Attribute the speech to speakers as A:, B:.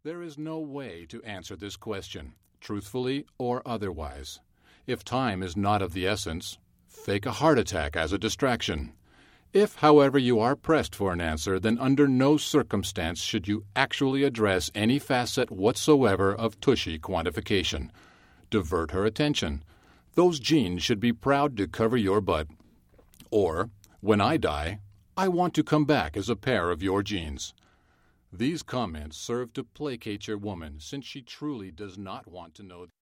A: There is no way to answer this question, truthfully or otherwise. If time is not of the essence, fake a heart attack as a distraction. If, however, you are pressed for an answer, then under no circumstance should you actually address any facet whatsoever of tushy quantification. Divert her attention. Those jeans should be proud to cover your butt. Or, when I die, I want to come back as a pair of your jeans. These comments serve to placate your woman, since she truly does not want to know